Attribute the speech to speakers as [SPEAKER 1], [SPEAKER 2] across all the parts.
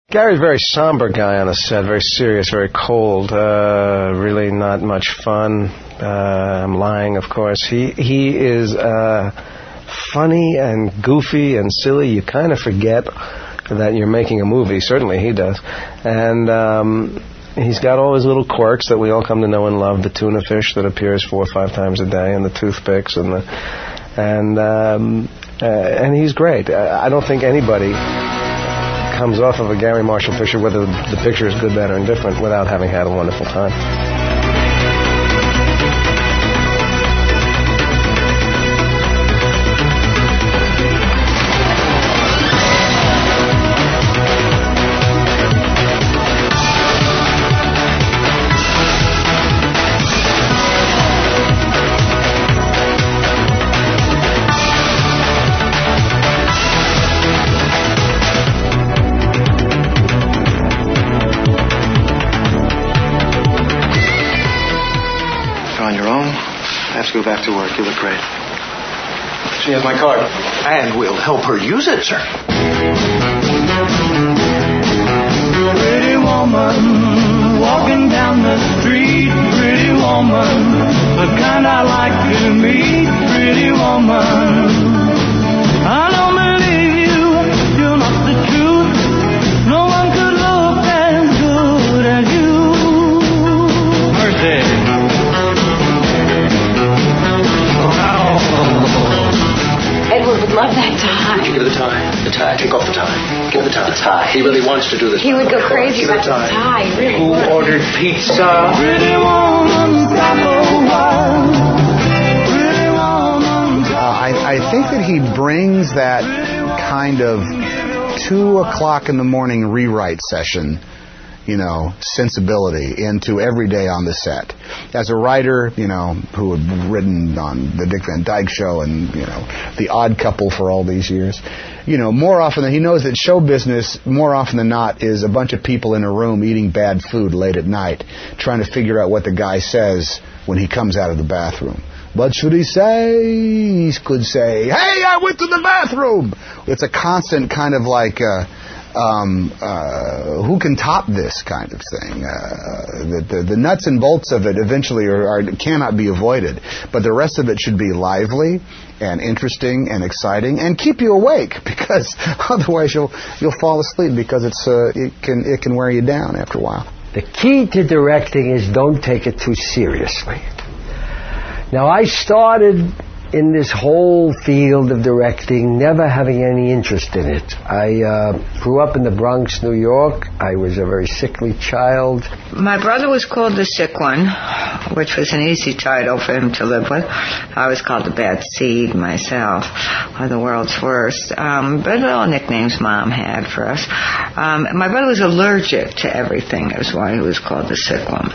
[SPEAKER 1] Gary's a very somber guy on the set, very serious, very cold, really not much fun. I'm lying, of course. He is funny and goofy and silly. You kind of forget that you're making a movie. Certainly he does. And he's got all his little quirks that we all come to know and love. The tuna fish that appears 4 or 5 times a day, and the toothpicks, and he's great. I don't think anybody comes off of a Gary Marshall Fisher, whether the picture is good, bad, or indifferent, without having had a wonderful time.
[SPEAKER 2] Go back to work. You look great. She has my card.
[SPEAKER 3] And we'll help her use it, sir.
[SPEAKER 4] Pretty woman, walking down the street. Pretty woman, the kind I like to meet. Pretty woman, I don't believe you. You're not the truth. No one could look as good as you. Mercy.
[SPEAKER 5] Edward would love that tie.
[SPEAKER 3] Give her the tie. The tie. Take off the tie. Give her the tie. The tie. He really wants to do this.
[SPEAKER 5] He would go crazy about the tie. Really.
[SPEAKER 3] Who ordered pizza?
[SPEAKER 4] Pretty woman, stop a while. Pretty woman.
[SPEAKER 6] I think that he brings that kind of 2 o'clock in the morning rewrite session, sensibility into every day on the set. As a writer, who had written on the Dick Van Dyke Show and, The Odd Couple for all these years, more often than he knows that show business, more often than not, is a bunch of people in a room eating bad food late at night, trying to figure out what the guy says when he comes out of the bathroom. What should he say? He could say, "Hey, I went to the bathroom." It's a constant kind of like, who can top this kind of thing? The nuts and bolts of it eventually cannot be avoided, but the rest of it should be lively and interesting and exciting and keep you awake, because otherwise you'll fall asleep, because it can wear you down after a while.
[SPEAKER 7] The key to directing is don't take it too seriously. Now, I started in this whole field of directing, never having any interest in it. I grew up in the Bronx, New York. I was a very sickly child.
[SPEAKER 8] My brother was called the Sick One, which was an easy title for him to live with. I was called the Bad Seed myself, or the World's Worst. But all nicknames Mom had for us. My brother was allergic to everything. That's why he was called the Sick One.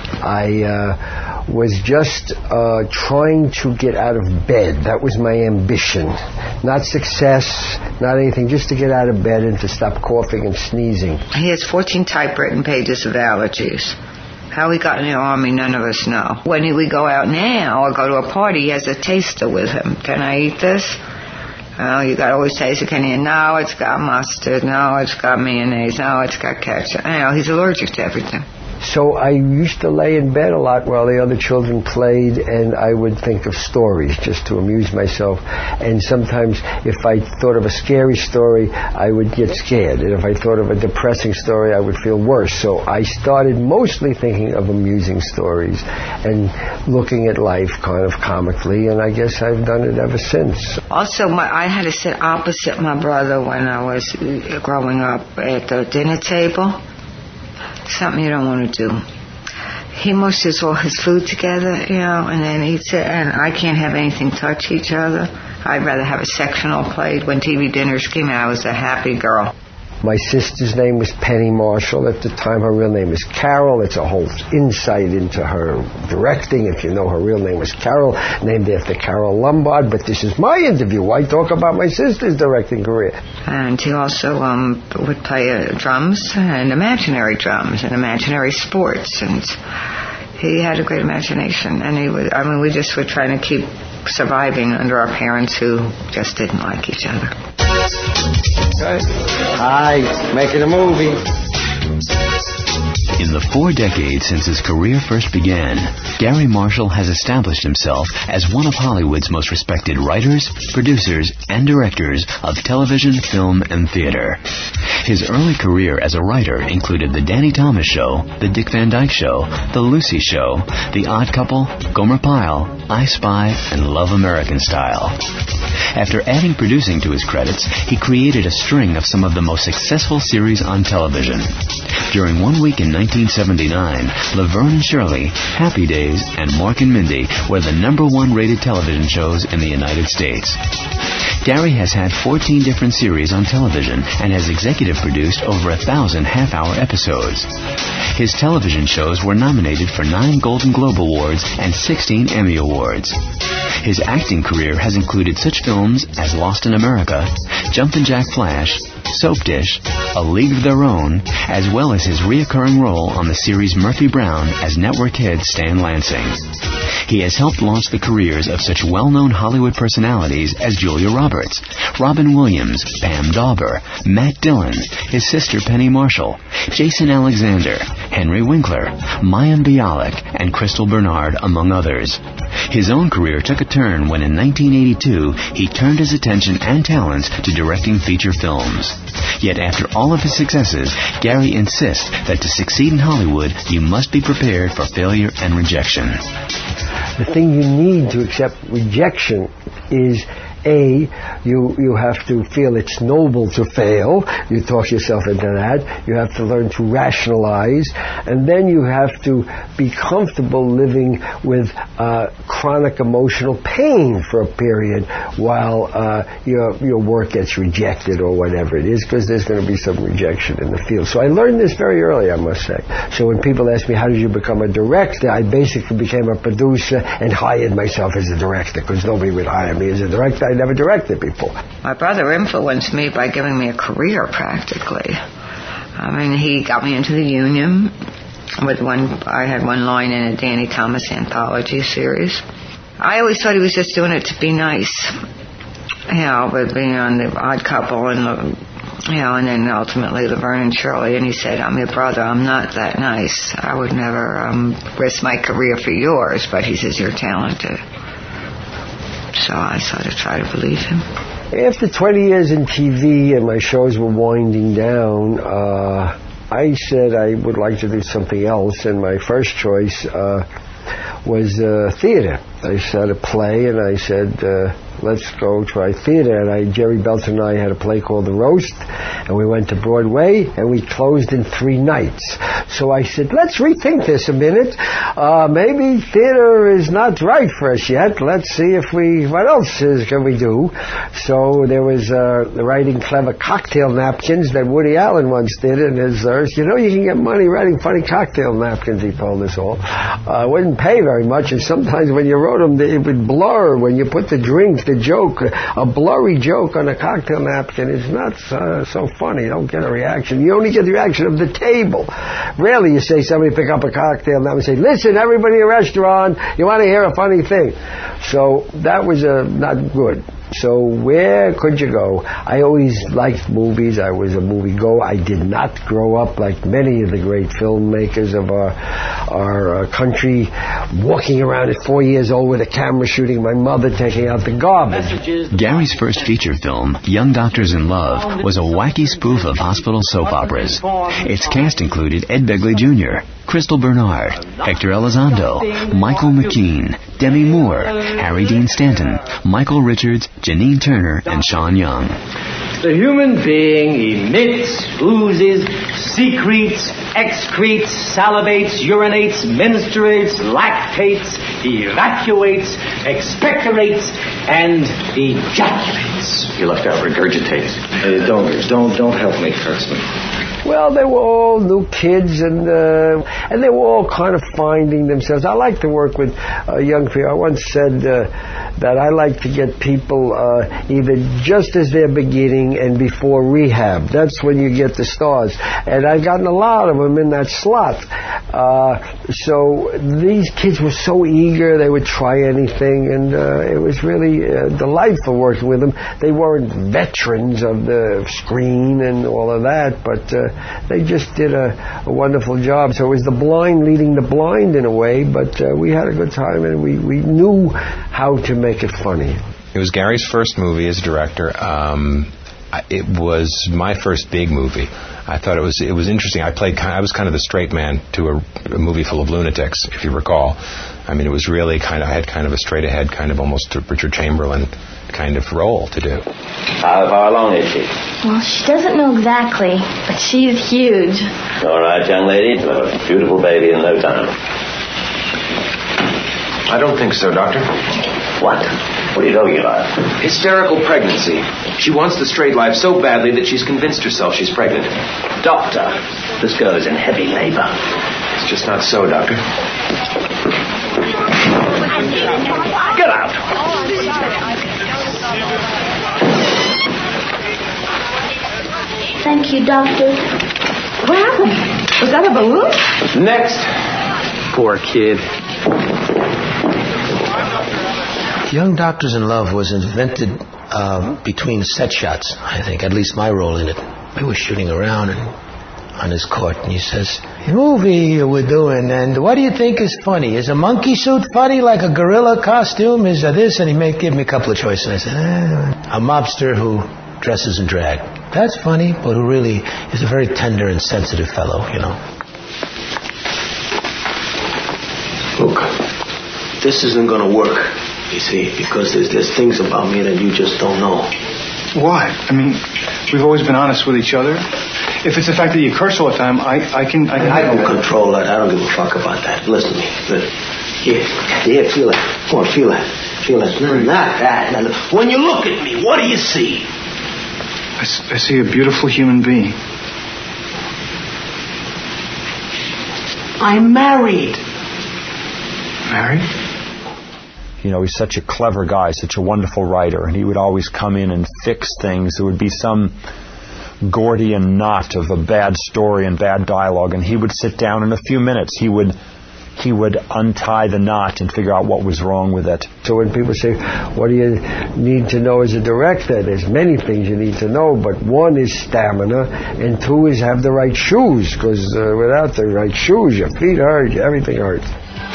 [SPEAKER 7] I was just trying to get out of bed. That was my ambition. Not success, not anything, just to get out of bed and to stop coughing and sneezing.
[SPEAKER 8] He has 14 typewritten pages of allergies. How he got in the Army, none of us know. When we go out now or go to a party, he has a taster with him. Can I eat this? Oh, you got to always taste it. Can you? No, it's got mustard. No, it's got mayonnaise. No, it's got ketchup. He's allergic to everything.
[SPEAKER 7] So I used to lay in bed a lot while the other children played, and I would think of stories just to amuse myself. And sometimes if I thought of a scary story, I would get scared. And if I thought of a depressing story, I would feel worse. So I started mostly thinking of amusing stories and looking at life kind of comically, and I guess I've done it ever since.
[SPEAKER 8] Also, I had to sit opposite my brother when I was growing up at the dinner table. Something you don't want to do. He mushes all his food together, and then eats it, and I can't have anything touch each other. I'd rather have a sectional plate. When TV dinners came out, I was a happy girl.
[SPEAKER 7] My sister's name was Penny Marshall. At the time, her real name is Carol. It's a whole insight into her directing. If you know, her real name was Carol, named after Carol Lombard. But this is my interview. Why talk about my sister's directing career?
[SPEAKER 8] And he also would play drums and imaginary sports. And he had a great imagination. And we just were trying to keep surviving under our parents who just didn't like each other.
[SPEAKER 1] Hi, making a movie.
[SPEAKER 9] In the 4 decades since his career first began, Garry Marshall has established himself as one of Hollywood's most respected writers, producers, and directors of television, film, and theater. His early career as a writer included The Danny Thomas Show, The Dick Van Dyke Show, The Lucy Show, The Odd Couple, Gomer Pyle, I Spy, and Love American Style. After adding producing to his credits, he created a string of some of the most successful series on television. During one week in 1979, Laverne and Shirley, Happy Days, and Mork and Mindy were the #1 rated television shows in the United States. Garry has had 14 different series on television and has executive produced over 1,000 half-hour episodes. His television shows were nominated for 9 Golden Globe Awards and 16 Emmy Awards. His acting career has included such films as Lost in America, Jumpin' Jack Flash, Soap Dish, A League of Their Own, as well as his reoccurring role on the series Murphy Brown as network head Stan Lansing. He has helped launch the careers of such well-known Hollywood personalities as Julia Roberts, Robin Williams, Pam Dauber, Matt Dillon, his sister Penny Marshall, Jason Alexander, Henry Winkler, Mayim Bialik, and Crystal Bernard, among others. His own career took a turn when in 1982 he turned his attention and talents to directing feature films. Yet after all of his successes, Garry insists that to succeed in Hollywood, you must be prepared for failure and rejection.
[SPEAKER 7] The thing you need to accept rejection is you have to feel it's noble to fail. You talk yourself into that. You have to learn to rationalize. And then you have to be comfortable living with chronic emotional pain for a period while your work gets rejected or whatever it is, because there's going to be some rejection in the field. So I learned this very early, I must say. So when people ask me, how did you become a director? I basically became a producer and hired myself as a director, because nobody would hire me as a director. I never directed before.
[SPEAKER 8] My brother influenced me by giving me a career, practically. I mean, he got me into the union with I had one line in a Danny Thomas anthology series. I always thought he was just doing it to be nice, with being on The Odd Couple and and then ultimately Laverne and Shirley. And he said, "I'm your brother. I'm not that nice. I would never risk my career for yours." But he says, "You're talented." So I sort of try to believe him.
[SPEAKER 7] After 20 years in TV and my shows were winding down, I said I would like to do something else, and my first choice was theater. I saw a play, and I said, let's go try theater. And Jerry Belton and I had a play called The Roast, and we went to Broadway, and we closed in 3 nights. So I said, let's rethink this a minute. Maybe theater is not right for us yet. Let's see what else can we do? So there was writing clever cocktail napkins that Woody Allen once did in his verse. You can get money writing funny cocktail napkins, he told us all. Wouldn't pay very much, and sometimes when you wrote them, it would blur. When you put the drink, the joke, a blurry joke on a cocktail napkin is not so funny. You don't get a reaction. You only get the reaction of the table. Rarely you say somebody pick up a cocktail napkin and say, listen, everybody in a restaurant, you want to hear a funny thing. So that was not good. So where could you go? I always liked movies. I was a movie goer. I did not grow up like many of the great filmmakers of our country, walking around at 4 years old with a camera shooting my mother taking out the garbage.
[SPEAKER 9] Gary's first feature film, Young Doctors in Love, was a wacky spoof of hospital soap operas. Its cast included Ed Begley Jr., Crystal Bernard, Hector Elizondo, Michael McKean, Demi Moore, Harry Dean Stanton, Michael Richards, Janine Turner, and Sean Young.
[SPEAKER 10] The human being emits, oozes, secretes, excretes, salivates, urinates, menstruates, lactates, evacuates, expectorates, and ejaculates.
[SPEAKER 3] You left out regurgitates.
[SPEAKER 10] Don't help me, Kurtzman.
[SPEAKER 7] Well, they were all new kids, and they were all kind of finding themselves. I like to work with young people. I once said that I like to get people either just as they're beginning and before rehab. That's when you get the stars. And I've gotten a lot of them in that slot. So these kids were so eager, they would try anything, and it was really delightful working with them. They weren't veterans of the screen and all of that, but they just did a wonderful job. So it was the blind leading the blind in a way, but we had a good time, and we knew how to make it funny.
[SPEAKER 11] It was Gary's first movie as director. It was my first big movie. I thought it was interesting. I was kind of the straight man to a movie full of lunatics, if you recall. I mean, it was really I had kind of a straight ahead, kind of almost a Richard Chamberlain kind of role to do.
[SPEAKER 10] How long is she?
[SPEAKER 12] Well, she doesn't know exactly, but she is huge.
[SPEAKER 10] All right, young lady. You'll have a beautiful baby in no time.
[SPEAKER 2] I don't think so, Doctor.
[SPEAKER 10] What? What are you talking about?
[SPEAKER 2] Hysterical pregnancy. She wants the straight life so badly that she's convinced herself she's pregnant.
[SPEAKER 10] Doctor, this girl is in heavy labor.
[SPEAKER 2] It's just not so, Doctor.
[SPEAKER 10] Get out!
[SPEAKER 12] Thank you, Doctor.
[SPEAKER 5] What happened? Was that a balloon?
[SPEAKER 2] Next. Poor kid.
[SPEAKER 3] Young Doctors in Love was invented between set shots, I think, at least my role in it. We were shooting around on his court, and he says, "The movie we're doing, and what do you think is funny? Is a monkey suit funny, like a gorilla costume? Is this?" And he gave me a couple of choices. I said, a mobster who dresses in drag. That's funny, but who really is a very tender and sensitive fellow, you know.
[SPEAKER 13] Look, this isn't going to work. You see, because there's things about me that you just don't know.
[SPEAKER 14] Why? I mean, we've always been honest with each other. If it's the fact that you curse all the time, I can
[SPEAKER 13] don't control that. I don't give a fuck about that. Listen to me. Here, feel it. Come on, feel it. Feel it. No, not that. Now, when you look at me, what do you see?
[SPEAKER 14] I see a beautiful human being.
[SPEAKER 13] I'm married.
[SPEAKER 14] Married?
[SPEAKER 6] You know, he's such a clever guy, such a wonderful writer, and he would always come in and fix things. There would be some Gordian knot of a bad story and bad dialogue, and he would sit down in a few minutes. He would untie the knot and figure out what was wrong with it.
[SPEAKER 7] So when people say, what do you need to know as a director? There's many things you need to know, but one is stamina, and two is have the right shoes, because without the right shoes, your feet hurt, everything hurts.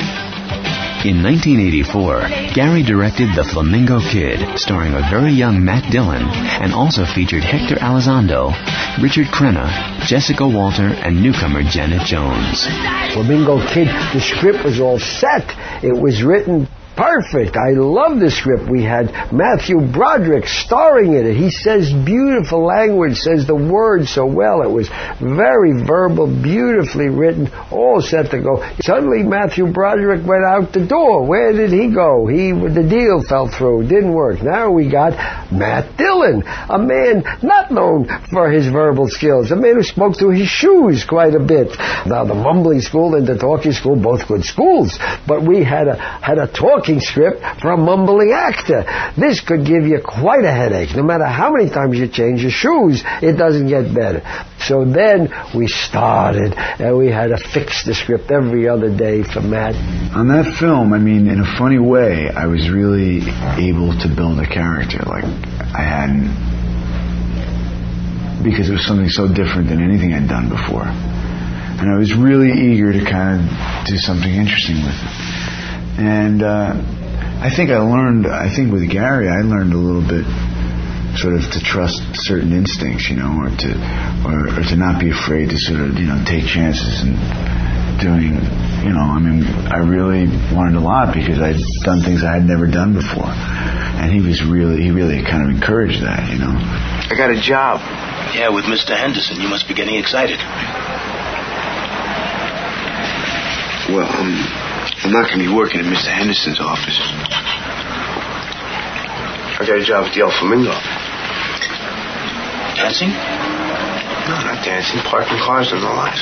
[SPEAKER 9] In 1984, Gary directed The Flamingo Kid, starring a very young Matt Dillon, and also featured Hector Elizondo, Richard Crenna, Jessica Walter, and newcomer Janet Jones.
[SPEAKER 7] Flamingo Kid, the script was all set. It was written perfect. I love the script. We had Matthew Broderick starring in it. He says beautiful language, says the words so well. It was very verbal, beautifully written, all set to go. Suddenly Matthew Broderick went out the door. Where did he go? The deal fell through. Didn't work. Now we got Matt Dillon, a man not known for his verbal skills, a man who spoke through his shoes quite a bit. Now the mumbling school and the talking school, both good schools, but we had a talking script for a mumbling actor. This could give you quite a headache. No matter how many times you change your shoes, it doesn't get better. So then we started, and we had to fix the script every other day for Matt.
[SPEAKER 6] On that film, I mean, in a funny way, I was really able to build a character like I hadn't, because it was something so different than anything I'd done before. And I was really eager to kind of do something interesting with it. And I think with Gary, I learned a little bit sort of to trust certain instincts, you know, or to not be afraid to sort of, you know, take chances and doing, you know, I mean, I really learned a lot because I'd done things I had never done before. And he really kind of encouraged that, you know.
[SPEAKER 2] I got a job.
[SPEAKER 13] Yeah, with Mr. Henderson. You must be getting excited.
[SPEAKER 2] Well, I'm not going to be working in Mr. Henderson's office. I got a job at the El Flamingo.
[SPEAKER 13] Dancing?
[SPEAKER 2] No, not dancing. Parking cars on the lots.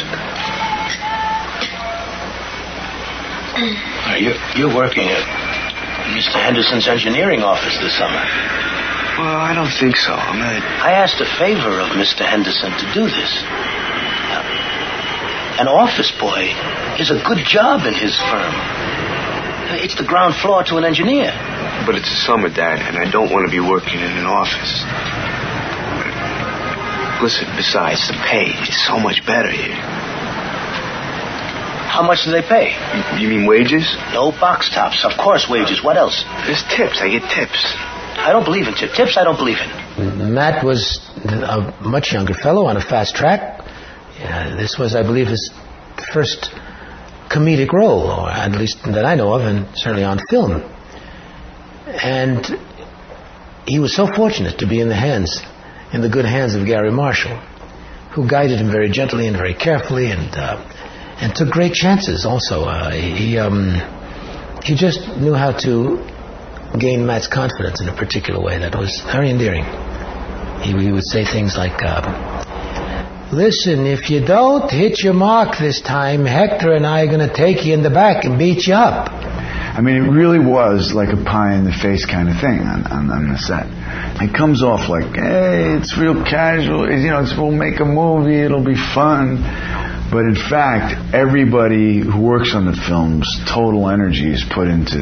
[SPEAKER 13] You're working at Mr. Henderson's engineering office this summer.
[SPEAKER 2] Well, I don't think so.
[SPEAKER 13] I asked a favor of Mr. Henderson to do this. An office boy is a good job in his firm. It's the ground floor to an engineer.
[SPEAKER 15] But it's the summer, Dad, and I don't want to be working in an office. Listen, besides, the pay is so much better here.
[SPEAKER 13] How much do they pay?
[SPEAKER 15] You mean wages?
[SPEAKER 13] No box tops. Of course, wages. What else?
[SPEAKER 15] There's tips. I get tips.
[SPEAKER 13] I don't believe in tips. Tips I don't believe in.
[SPEAKER 3] Matt was a much younger fellow on a fast track. This was, I believe, his first comedic role, or at least that I know of, and certainly on film. And he was so fortunate to be in the good hands of Gary Marshall, who guided him very gently and very carefully, and took great chances also. He just knew how to gain Matt's confidence in a particular way that was very endearing. He would say things like, listen, if you don't hit your mark this time, Hector and I are going to take you in the back and beat you up.
[SPEAKER 16] I mean, it really was like a pie-in-the-face kind of thing on the set. It comes off like, hey, it's real casual. We'll make a movie. It'll be fun. But in fact, everybody who works on the film's total energy is put into,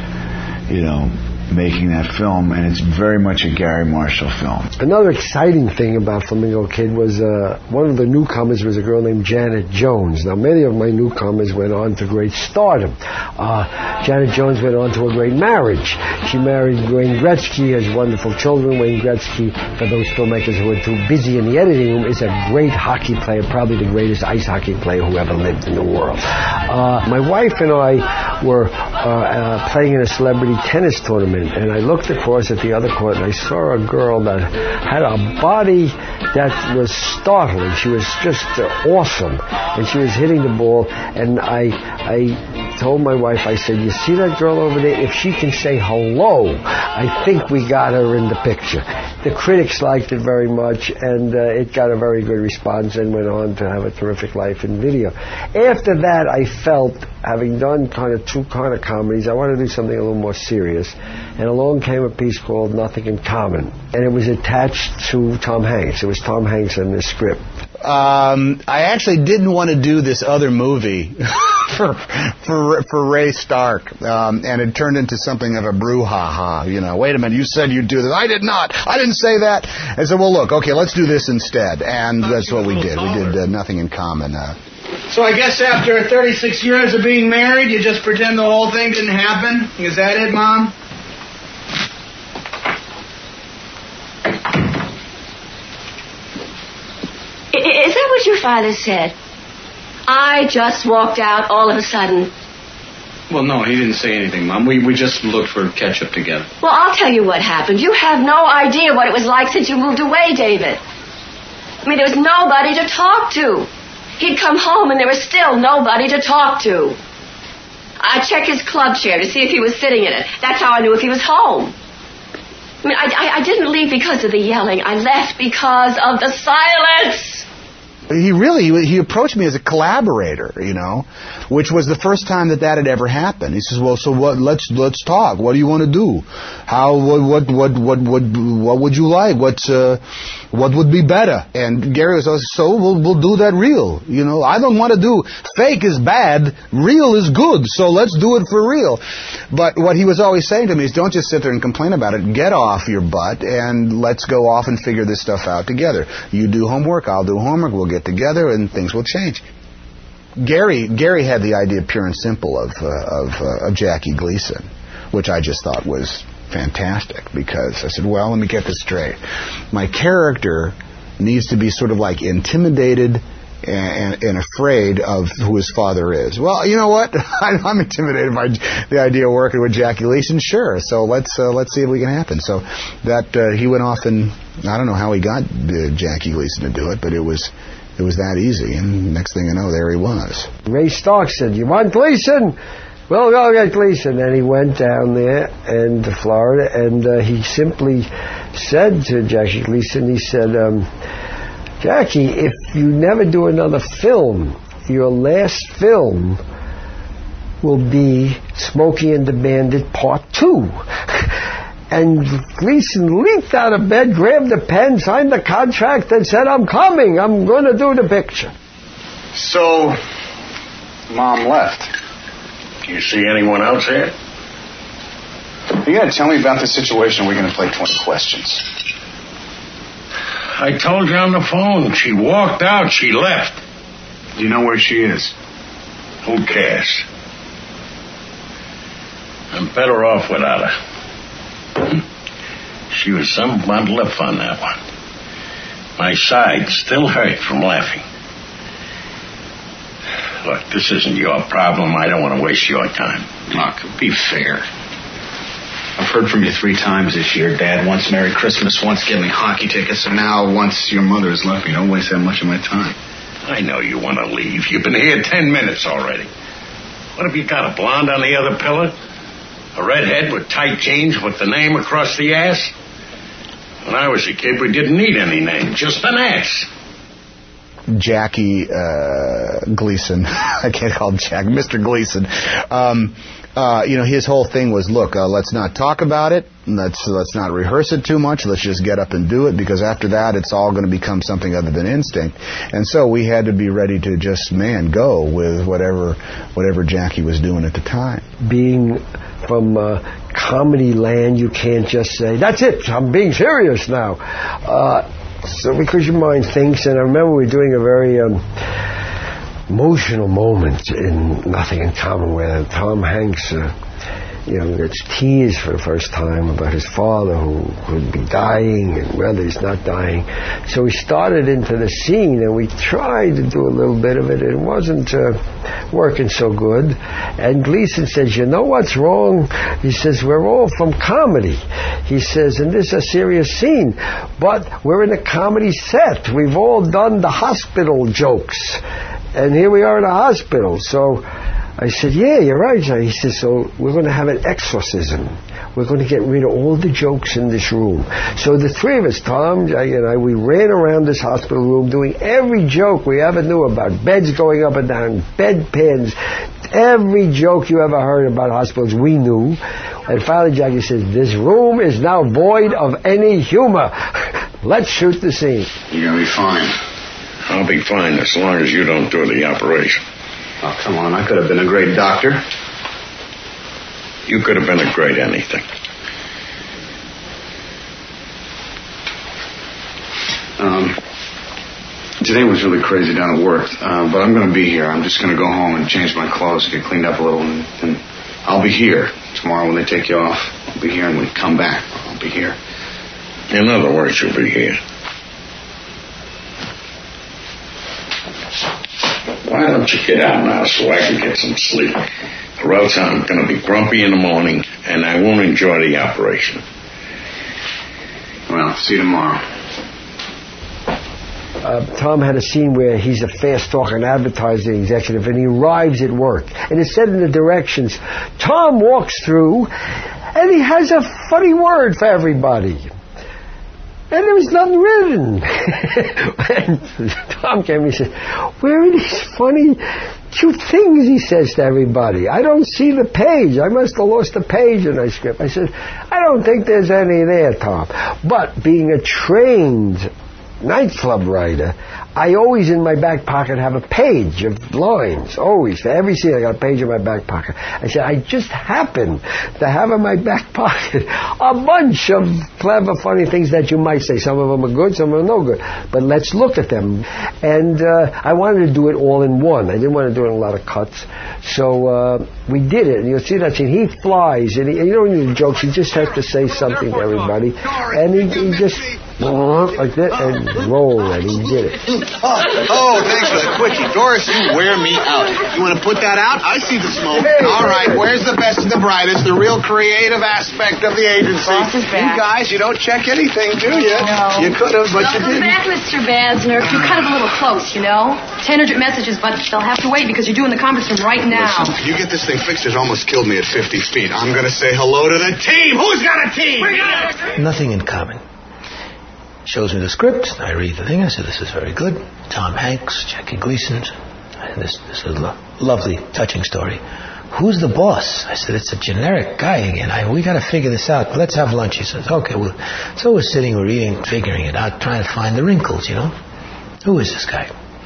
[SPEAKER 16] making that film, and it's very much a Gary Marshall film.
[SPEAKER 7] Another exciting thing about Flamingo Kid was one of the newcomers was a girl named Janet Jones. Now, many of my newcomers went on to great stardom. Janet Jones went on to a great marriage. She married Wayne Gretzky, has wonderful children. Wayne Gretzky, for those filmmakers who are too busy in the editing room, is a great hockey player, probably the greatest ice hockey player who ever lived in the world. My wife and I were playing in a celebrity tennis tournament, and I looked across at the other court and I saw a girl that had a body that was startling. She was just awesome, and she was hitting the ball, and I told my wife, I said, you see that girl over there? If she can say hello, I think we got her in the picture. The critics liked it very much, and it got a very good response and went on to have a terrific life in video. After that, I felt, having done two kind of comedies, I wanted to do something a little more serious. And along came a piece called Nothing in Common. And it was attached to Tom Hanks. It was Tom Hanks in the script.
[SPEAKER 6] I actually didn't want to do this other movie for Ray Stark, and it turned into something of a brouhaha. Wait a minute, you said you'd do this. I did not. I didn't say that. I said, well, look, okay, let's do this instead. And that's what we did. We did Nothing in Common.
[SPEAKER 17] So I guess after 36 years of being married, you just pretend the whole thing didn't happen? Is that it, Mom?
[SPEAKER 18] Is that what your father said? I just walked out all of a sudden.
[SPEAKER 14] Well, no, he didn't say anything, Mom. We just looked for ketchup together.
[SPEAKER 18] Well, I'll tell you what happened. You have no idea what it was like since you moved away, David. I mean, there was nobody to talk to. He'd come home and there was still nobody to talk to. I'd check his club chair to see if he was sitting in it. That's how I knew if he was home. I mean, I didn't leave because of the yelling. I left because of the silence.
[SPEAKER 6] He approached me as a collaborator, which was the first time that had ever happened. He says, well, so what? Let's talk. What do you want to do? What would you like? What would be better? And Gary was always, so we'll do that real. I don't want to do fake is bad, real is good. So let's do it for real. But what he was always saying to me is, don't just sit there and complain about it. Get off your butt and let's go off and figure this stuff out together. You do homework, I'll do homework. We'll get together and things will change. Gary had the idea, pure and simple, of Jackie Gleason, which I just thought was fantastic, because I said, well, let me get this straight. My character needs to be sort of like intimidated and afraid of who his father is. Well, you know what? I'm intimidated by the idea of working with Jackie Gleason. Sure. So let's see if we can happen. So that he went off, and I don't know how he got Jackie Gleason to do it, but it was that easy. And next thing you know, there he was.
[SPEAKER 7] Ray Stark said, "You want Gleason? Well, go get Gleason." And he went down there and to Florida, and he simply said to Jackie Gleason, he said, Jackie, if you never do another film, your last film will be Smokey and the Bandit Part 2. And Gleason leaped out of bed, grabbed the pen, signed the contract, and said, I'm coming. I'm going to do the picture.
[SPEAKER 6] So, Mom left.
[SPEAKER 19] Do you see anyone else here?
[SPEAKER 6] You gotta tell me about the situation. We're gonna play 20 questions.
[SPEAKER 19] I told you on the phone. She walked out. She left.
[SPEAKER 6] Do you know where she is?
[SPEAKER 19] Who cares? I'm better off without her. She was some bundle of fun, that one. My side still hurt from laughing. Look, this isn't your problem. I don't want to waste your time. Look, be fair.
[SPEAKER 6] I've heard from you 3 times this year, Dad. Once Merry Christmas, once give me hockey tickets, and now once your mother has left me. Don't waste that much of my time.
[SPEAKER 19] I know you want to leave. You've been here 10 minutes already. What have you got, a blonde on the other pillar? A redhead with tight jeans with the name across the ass? When I was a kid, we didn't need any name, just an ass.
[SPEAKER 6] Jackie Gleason. I can't call him Jack. Mr. Gleason. His whole thing was, look, let's not talk about it. Let's not rehearse it too much. Let's just get up and do it, because after that, it's all going to become something other than instinct. And so we had to be ready to just, go with whatever Jackie was doing at the time.
[SPEAKER 7] Being from comedy land, you can't just say, that's it, I'm being serious now. So because your mind thinks, and I remember we were doing a very emotional moment in Nothing in Common where Tom Hanks gets teased for the first time about his father who would be dying and whether he's not dying. So we started into the scene and we tried to do a little bit of it. It wasn't working so good. And Gleason says, you know what's wrong? He says, we're all from comedy. He says, and this is a serious scene, but we're in a comedy set. We've all done the hospital jokes. And here we are in a hospital. So I said, yeah, you're right. He says, so we're going to have an exorcism. We're going to get rid of all the jokes in this room. So the 3 of us, Tom, Jackie, and I, we ran around this hospital room doing every joke we ever knew about. Beds going up and down, bedpans, every joke you ever heard about hospitals we knew. And finally Jackie says, this room is now void of any humor. Let's shoot the scene.
[SPEAKER 19] You're going to be fine. I'll be fine as long as you don't do the operation.
[SPEAKER 6] Oh, come on. I could have been a great doctor.
[SPEAKER 19] You could have been a great anything.
[SPEAKER 6] Today was really crazy down at work, but I'm going to be here. I'm just going to go home and change my clothes, get cleaned up a little, and I'll be here. Tomorrow when they take you off, I'll be here, and when you come back, I'll be here.
[SPEAKER 19] In other words, you'll be here. Why don't you get out now so I can get some sleep? Or else I'm going to be grumpy in the morning and I won't enjoy the operation.
[SPEAKER 6] Well, see you tomorrow.
[SPEAKER 7] Tom had a scene where he's a fast-talking advertising executive and he arrives at work. And it's said in the directions, Tom walks through and he has a funny word for everybody. And there was nothing written. And Tom came and he said, where are these funny, cute things he says to everybody? I don't see the page. I must have lost a page in my script. I said, I don't think there's any there, Tom. But being a trained nightclub writer, I always in my back pocket have a page of lines. Always. For every scene I got a page in my back pocket. I said, I just happen to have in my back pocket a bunch of clever, funny things that you might say. Some of them are good, some of them are no good. But let's look at them. And I wanted to do it all in one. I didn't want to do it in a lot of cuts. So we did it. And you'll see that scene. He flies. And you don't need jokes. He just has to say something to everybody. And he just like that and roll, and he did it.
[SPEAKER 6] Oh, thanks for the quickie. Doris, you wear me out. You want to put that out? I see the smoke. All right, where's the best and the brightest, the real creative aspect of the agency? You guys, you don't check anything, do you? No. You could have, but you didn't.
[SPEAKER 20] Back, Mr. Basner. You're kind of a little close, you know? 10 urgent messages, but they'll have to wait because you're doing the conference room right now.
[SPEAKER 6] Listen, you get this thing fixed, it almost killed me at 50 feet. I'm going to say hello to the team. Who's got a team?
[SPEAKER 3] Nothing in Common. Shows me the script. I read the thing. I said, this is very good. Tom Hanks, Jackie Gleason. And this is a lovely, touching story. Who's the boss? I said, it's a generic guy again. We got to figure this out. Let's have lunch. He says, okay. Well, so we're sitting, we're eating, figuring it out, trying to find the wrinkles, you know. Who is this guy?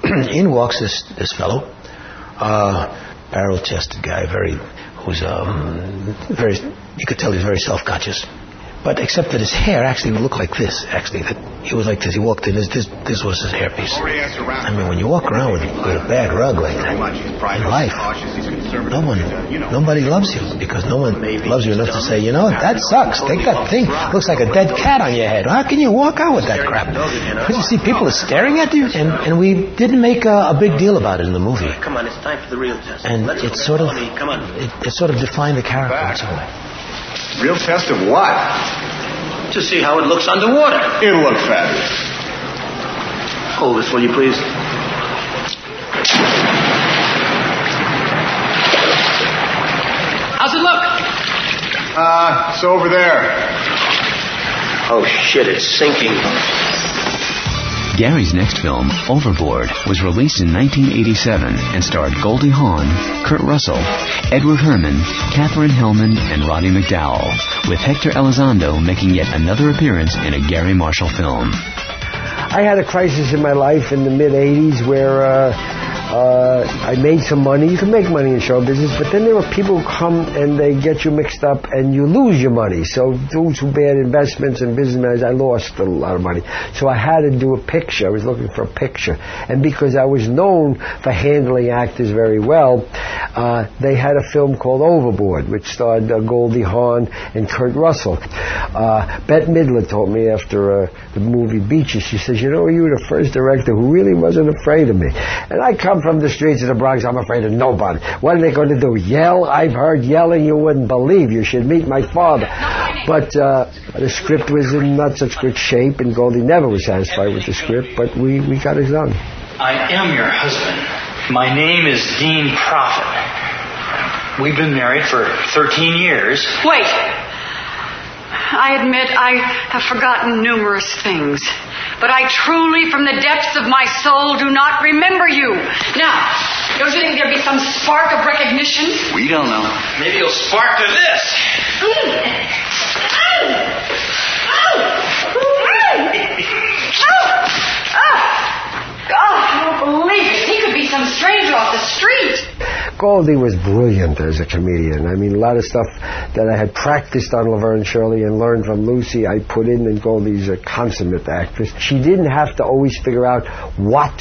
[SPEAKER 3] in walks this fellow, barrel-chested guy, who's very, you could tell he's very self-conscious. But except that his hair actually would look like this, that he was like this. He walked in, this was his hairpiece. I mean, when you walk around with a bad rug like that, in life, nobody loves you, because no one loves you enough to say, that sucks. Take that thing. Looks like a dead cat on your head. How can you walk out with that crap? Because you see people are staring at you, and we didn't make a big deal about it in the movie.
[SPEAKER 13] Come on, it's time for the real test.
[SPEAKER 3] And it sort of defined the character in some way.
[SPEAKER 6] Real test of what?
[SPEAKER 13] To see how it looks underwater.
[SPEAKER 6] It'll look fabulous.
[SPEAKER 13] Hold this, will you, please? How's it look?
[SPEAKER 6] It's over there.
[SPEAKER 13] Oh, shit, it's sinking.
[SPEAKER 9] Gary's next film, Overboard, was released in 1987 and starred Goldie Hawn, Kurt Russell, Edward Herrmann, Katherine Hellman, and Roddy McDowall, with Hector Elizondo making yet another appearance in a Gary Marshall film.
[SPEAKER 7] I had a crisis in my life in the mid-'80s where I made some money. You can make money in show business, but then there were people who come and they get you mixed up and you lose your money. So those who bad investments and business, I lost a lot of money. So I had to do a picture. I was looking for a picture. And because I was known for handling actors very well, they had a film called Overboard, which starred Goldie Hawn and Kurt Russell. Bette Midler told me after the movie Beaches, she says, you were the first director who really wasn't afraid of me. And I come from the streets of the Bronx, I'm afraid of nobody. What are they going to do? Yell? I've heard yelling you wouldn't believe. You should meet my father. But the script was in not such good shape, and Goldie never was satisfied with the script, but we got it done.
[SPEAKER 21] I am your husband. My name is Dean Prophet. We've been married for 13 years.
[SPEAKER 22] Wait. I admit I have forgotten numerous things. But I truly, from the depths of my soul, do not remember you. Now, don't you think there'll be some spark of recognition?
[SPEAKER 21] We don't know. Maybe you'll spark to this.
[SPEAKER 22] I don't believe it. He could be some stranger off the street.
[SPEAKER 7] Goldie was brilliant as a comedian. I mean, a lot of stuff that I had practiced on Laverne Shirley and learned from Lucy, I put in, and Goldie's a consummate actress. She didn't have to always figure out what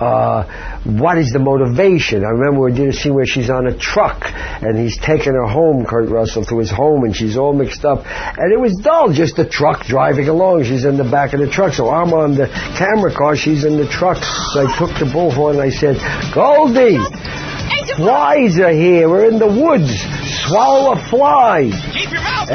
[SPEAKER 7] is the motivation. I remember we did a scene where she's on a truck, and he's taking her home, Kurt Russell, to his home, and she's all mixed up. And it was dull, just the truck driving along. She's in the back of the truck, so I'm on the camera car, she's in the truck. So I took the bullhorn and I said, Goldie! Flies are here. We're in the woods. Swallow a fly.
[SPEAKER 4] Keep your mouth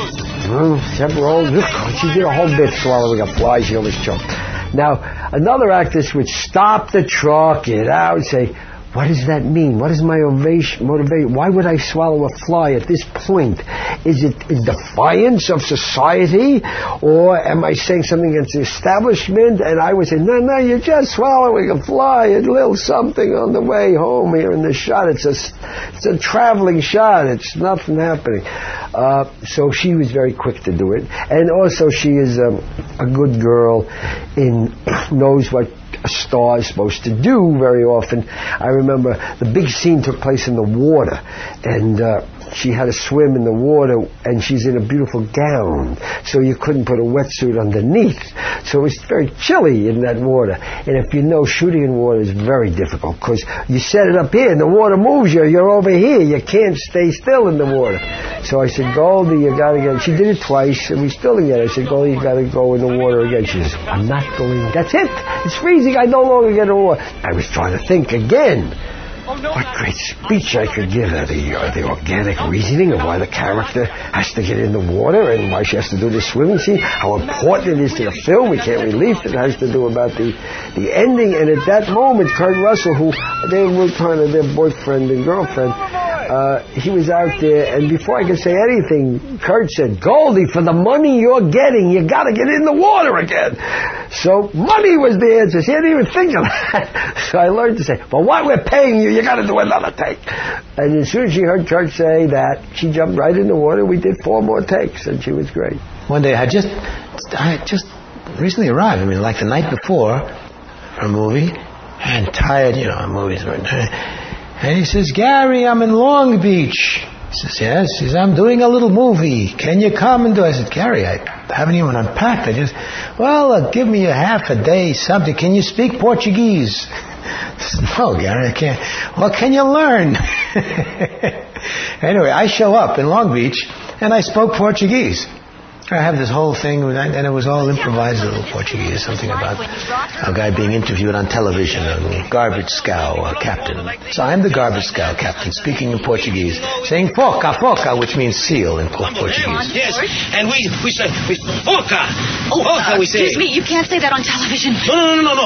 [SPEAKER 7] closed. She did a whole bit swallowing a fly. She always choked. Now, another actress would stop the truck, get out, and say, what does that mean? What is my motivation? Why would I swallow a fly at this point? Is it in defiance of society? Or am I saying something against the establishment? And I would say, no, you're just swallowing a fly, a little something on the way home here in the shot. It's a traveling shot. It's nothing happening. So she was very quick to do it. And also she is a good girl knows what a star is supposed to do very often. I remember the big scene took place in the water, and she had to swim in the water, and she's in a beautiful gown, so you couldn't put a wetsuit underneath. So it was very chilly in that water. And if you know, shooting in water is very difficult, because you set it up here, and the water moves you. You're over here. You can't stay still in the water. So I said, Goldie, you got to get... She did it twice, and we still didn't get it. I said, Goldie, you got to go in the water again. She says, I'm not going. That's it. It's freezing. I no longer get in the water. I was trying to think again. What great speech I could give her, the organic reasoning of why the character has to get in the water and why she has to do the swimming scene, how important it is to the film. We can't release it. It has to do about the ending. And at that moment, Kurt Russell, who they were kind of their boyfriend and girlfriend, he was out there, and before I could say anything, Kurt said, Goldie, for the money you're getting, you got to get in the water again. So money was the answer. She didn't even think of that. So I learned to say, but what we're paying you, you got to do another take. And as soon as she heard Kurt say that, she jumped right in the water. We did 4 more takes, and she was great.
[SPEAKER 3] One day I just recently arrived. I mean, like the night before her movie, and tired, movies. And he says, Gary, I'm in Long Beach. He says, yes. He says, I'm doing a little movie. Can you come and do it? I said, Gary, I haven't even unpacked. Give me a half a day, something. Can you speak Portuguese? I said, no, Gary, I can't. Well, can you learn? Anyway, I show up in Long Beach, and I spoke Portuguese. I have this whole thing, and it was all improvised, a little Portuguese, something about a guy being interviewed on television, a garbage scow captain. So I'm the garbage scow captain, speaking in Portuguese, saying foca, foca, which means seal in Portuguese.
[SPEAKER 13] Yes, and we say foca. Foca, we say.
[SPEAKER 20] Excuse me, you can't say that on television.
[SPEAKER 13] No.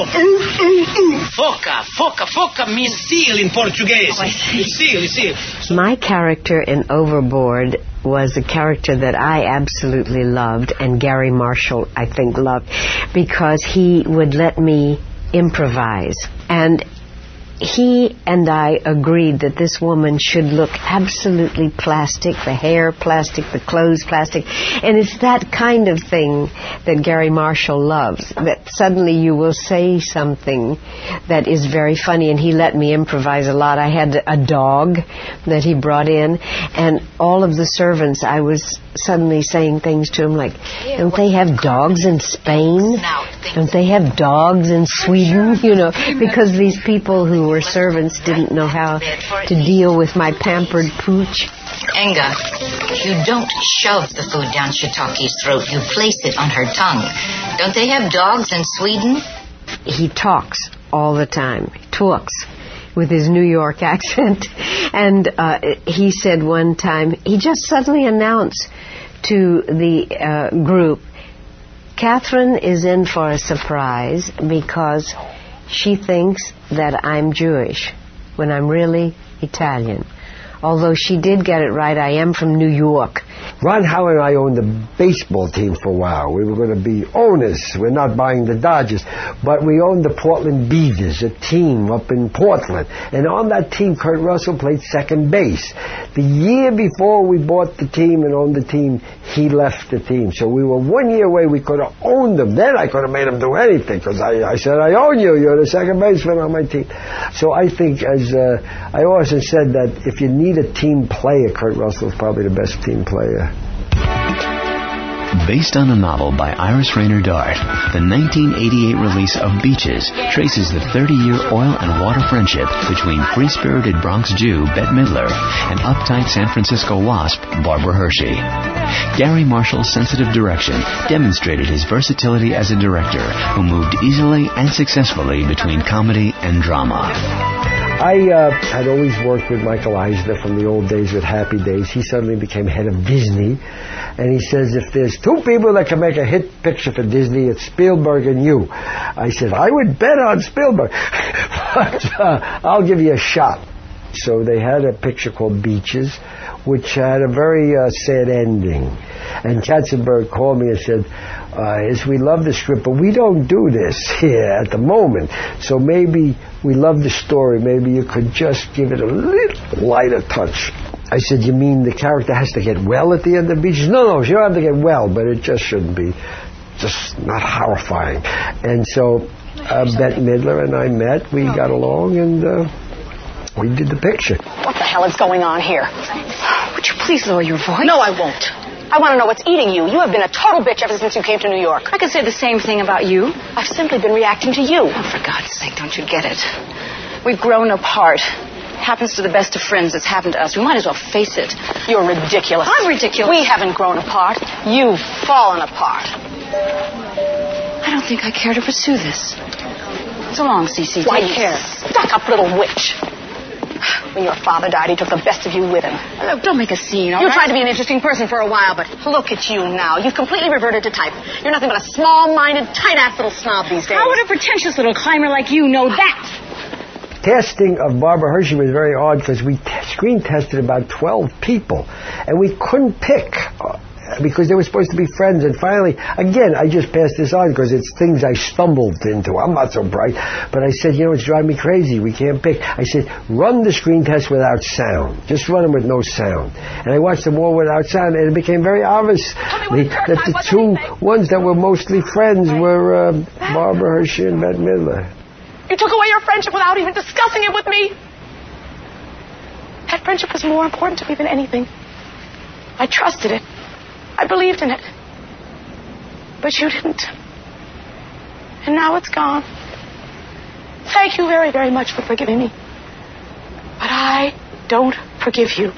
[SPEAKER 13] Foca, foca, foca means seal in Portuguese.
[SPEAKER 20] Oh, I see.
[SPEAKER 13] Seal.
[SPEAKER 1] My character in Overboard was a character that I absolutely loved, and Gary Marshall, I think, loved, because he would let me improvise. And he and I agreed that this woman should look absolutely plastic, the hair plastic, the clothes plastic. And it's that kind of thing that Gary Marshall loves, that suddenly you will say something that is very funny, and he let me improvise a lot. I had a dog that he brought in, and all of the servants, I was suddenly saying things to him like, don't they have dogs in Spain? Don't they have dogs in Sweden? Because these people who were servants didn't know how to deal with my pampered pooch.
[SPEAKER 8] Enga, you don't shove the food down Shitaki's throat. You place it on her tongue. Don't they have dogs in Sweden?
[SPEAKER 1] He talks all the time. He talks with his New York accent. And he said one time, he just suddenly announced to the group, Catherine is in for a surprise because she thinks that I'm Jewish when I'm really Italian. Although she did get it right, I am from New York.
[SPEAKER 7] Ron Howard and I owned the baseball team for a while. We were going to be owners. We're not buying the Dodgers. But we owned the Portland Beavers, a team up in Portland. And on that team, Kurt Russell played second base. The year before we bought the team and owned the team, he left the team. So we were 1 year away. We could have owned them. Then I could have made him do anything because I said, I own you. You're the second baseman on my team. So I think, as I always said, that if you need a team player, Kurt Russell is probably the best team player.
[SPEAKER 9] Based on a novel by Iris Rainer Dart, the 1988 release of Beaches traces the 30-year oil and water friendship between free-spirited Bronx Jew Bette Midler and uptight San Francisco wasp Barbara Hershey. Gary Marshall's sensitive direction demonstrated his versatility as a director who moved easily and successfully between comedy and drama.
[SPEAKER 7] I had always worked with Michael Eisner from the old days with Happy Days. He suddenly became head of Disney. And he says, if there's two people that can make a hit picture for Disney, it's Spielberg and you. I said, I would bet on Spielberg. But I'll give you a shot. So they had a picture called Beaches, which had a very sad ending. And Katzenberg called me and said, we love the script, but we don't do this here at the moment. So maybe we love the story. Maybe you could just give it a little lighter touch. I said, you mean the character has to get well at the end of Beaches? No, she don't have to get well, but it just shouldn't be just not horrifying. And so Bette Midler and I met. We got along, and we did the picture.
[SPEAKER 22] What the hell is going on here? Would you please lower your voice? No, I won't. I want to know what's eating you. You have been a total bitch ever since you came to New York. I could say the same thing about you. I've simply been reacting to you. Oh, for God's sake, don't you get it? We've grown apart. Happens to the best of friends. It's happened to us. We might as well face it. You're ridiculous. I'm ridiculous. We haven't grown apart. You've fallen apart. I don't think I care to pursue this. So long, Cece. Take care. Stuck-up little witch. When your father died, he took the best of you with him. Look, don't make a scene, all right? You tried to be an interesting person for a while, but look at you now. You've completely reverted to type. You're nothing but a small-minded, tight-ass little snob these days. How would a pretentious little climber like you know that?
[SPEAKER 7] Casting of Barbara Hershey was very odd because we screen tested about 12 people, and we couldn't pick because they were supposed to be friends. And finally, again, I just passed this on because it's things I stumbled into. I'm not so bright. But I said, it's driving me crazy. We can't pick. I said, run the screen test without sound. Just run them with no sound. And I watched them all without sound, and it became very obvious that the two ones that were mostly friends were Barbara Hershey and Bette Midler.
[SPEAKER 5] You took away your friendship without even discussing it with me. That friendship was more important to me than anything. I trusted it. I believed in it. But you didn't. And now it's gone. Thank you very, very much for forgiving me. But I don't forgive you.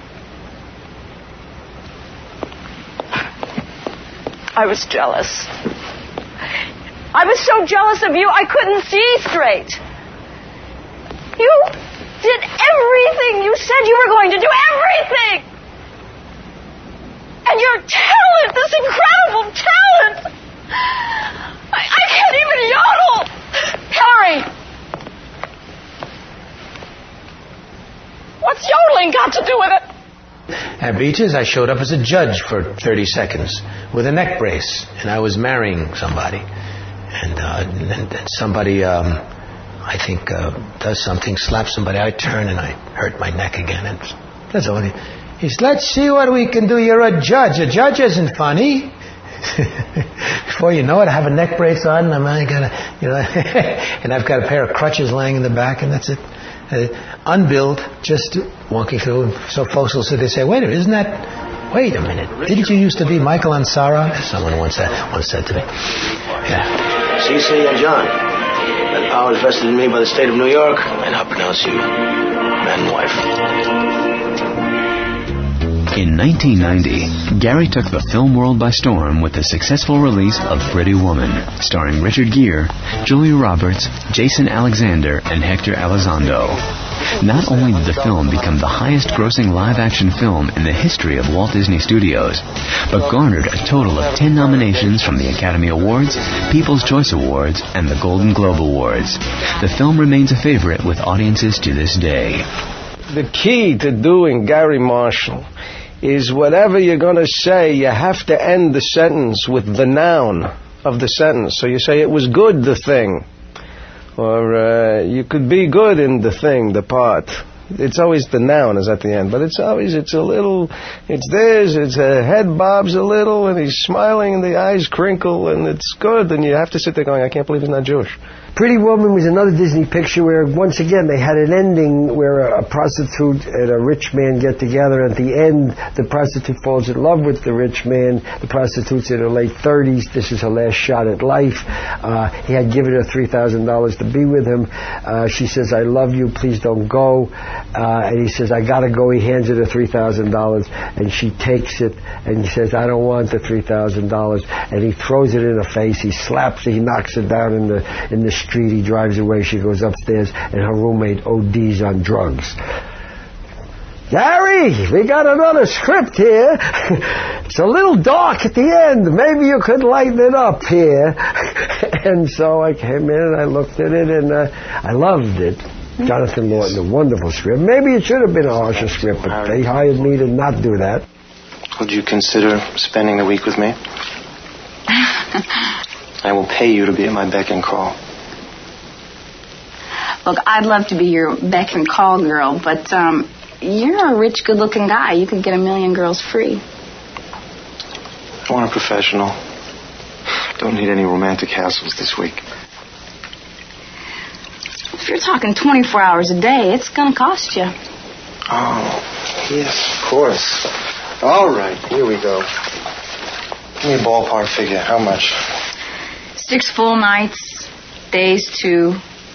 [SPEAKER 5] I was jealous. I was so jealous of you, I couldn't see straight. You did everything you said you were going to do. Everything! And your talent, this incredible talent! I can't even yodel! Harry! What's yodeling got to do with it?
[SPEAKER 3] At Beaches, I showed up as a judge for 30 seconds with a neck brace, and I was marrying somebody. And somebody, I think, does something, slaps somebody. I turn and I hurt my neck again. And that's all. He says, let's see what we can do. You're a judge. A judge isn't funny. Before you know it, I have a neck brace on, and and I've got a pair of crutches laying in the back, and that's it. Unbilled, just walking through. So folks will sit there and say, wait a minute, didn't you used to be Michael Ansara? Someone once said to me. Yeah.
[SPEAKER 13] See, John, that power is vested in me by the state of New York, and I pronounce you man and wife.
[SPEAKER 9] In 1990, Gary took the film world by storm with the successful release of Pretty Woman, starring Richard Gere, Julia Roberts, Jason Alexander, and Hector Elizondo. Not only did the film become the highest-grossing live-action film in the history of Walt Disney Studios, but garnered a total of 10 nominations from the Academy Awards, People's Choice Awards, and the Golden Globe Awards. The film remains a favorite with audiences to this day.
[SPEAKER 7] The key to doing Gary Marshall is whatever you're going to say, you have to end the sentence with the noun of the sentence. So you say, it was good, the thing. Or you could be good in the thing, the part. It's always the noun is at the end. But it's a head bobs a little, and he's smiling, and the eyes crinkle, and it's good. And you have to sit there going, I can't believe he's not Jewish. Pretty Woman was another Disney picture where, once again, they had an ending where a prostitute and a rich man get together. At the end, the prostitute falls in love with the rich man. The prostitute's in her late 30s. This is her last shot at life. He had given her $3,000 to be with him. She says, I love you, please don't go. And he says, I gotta go. He hands her the $3,000, and she takes it, and he says, I don't want the $3,000. And he throws it in her face. He slaps her. He knocks her down in the street. He drives away. She goes upstairs, and her roommate ODs on drugs. Gary, we got another script here. It's a little dark at the end. Maybe you could lighten it up here. And so I came in and I looked at it, and I loved it. Jonathan Lawton, a wonderful script. Maybe it should have been a harsher script, but they hired me to not do that.
[SPEAKER 2] Would you consider spending the week with me? I will pay you to be at my beck and call.
[SPEAKER 10] Look, I'd love to be your beck and call girl, but you're a rich, good-looking guy. You could get 1,000,000 girls free.
[SPEAKER 2] I want a professional. Don't need any romantic hassles this week.
[SPEAKER 10] If you're talking 24 hours a day, it's going to cost you.
[SPEAKER 2] Oh, yes, of course. All right, here we go. Give me a ballpark figure. How much?
[SPEAKER 10] 6 full nights, days 2,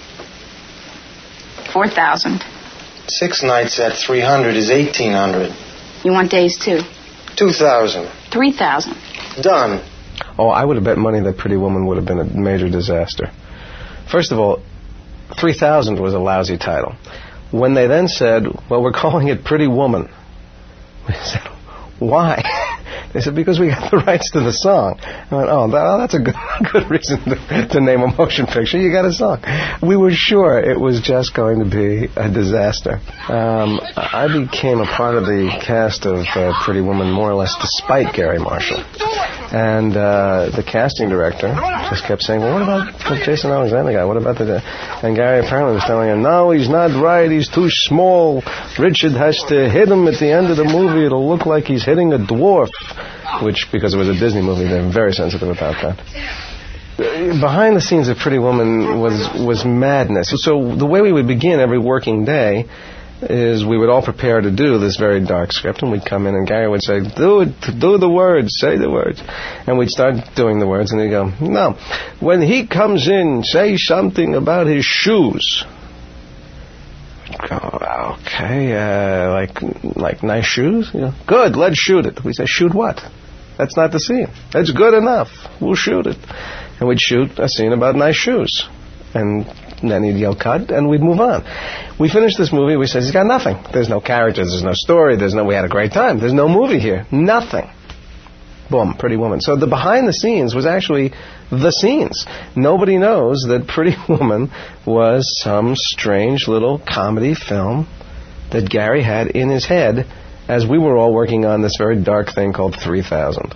[SPEAKER 10] 4,000.
[SPEAKER 2] 6 nights at 300 is 1,800.
[SPEAKER 10] You want days 2?
[SPEAKER 2] 2,000.
[SPEAKER 10] 3,000.
[SPEAKER 2] Done.
[SPEAKER 7] Oh, I would have bet money that Pretty Woman would have been a major disaster. First of all, 3,000 was a lousy title. When they then said, well, we're calling it Pretty Woman, we said, why? They said, because we got the rights to the song. I went, oh, that's a good reason to name a motion picture. You got a song. We were sure it was just going to be a disaster. I became a part of the cast of Pretty Woman more or less despite Gary Marshall. And the casting director just kept saying, well, what about the Jason Alexander guy? What about the... And Gary apparently was telling him, no, he's not right. He's too small. Richard has to hit him at the end of the movie. It'll look like he's hitting a dwarf. Which, because it was a Disney movie, they're very sensitive about that.
[SPEAKER 11] behind the scenes of Pretty Woman was madness. So the way we would begin every working day is we would all prepare to do this very dark script, and we'd come in and Gary would say, do the words, say the words. And we'd start doing the words, and he'd go, no, when he comes in, say something about his shoes. We'd go, okay, like nice shoes? You know, good, let's shoot it. We say, shoot what? That's not the scene. That's good enough. We'll shoot it. And we'd shoot a scene about nice shoes. And then he'd yell cut, and we'd move on. We finished this movie, we said, he's got nothing. There's no characters, there's no story, we had a great time. There's no movie here. Nothing. Boom, Pretty Woman. So the behind the scenes was actually the scenes. Nobody knows that Pretty Woman was some strange little comedy film that Gary had in his head as we were all working on this very dark thing called 3000.